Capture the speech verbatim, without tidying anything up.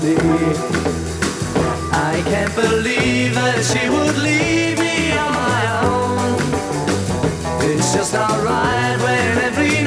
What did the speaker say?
I can't believe that she would leave me on my own. It's just not right when every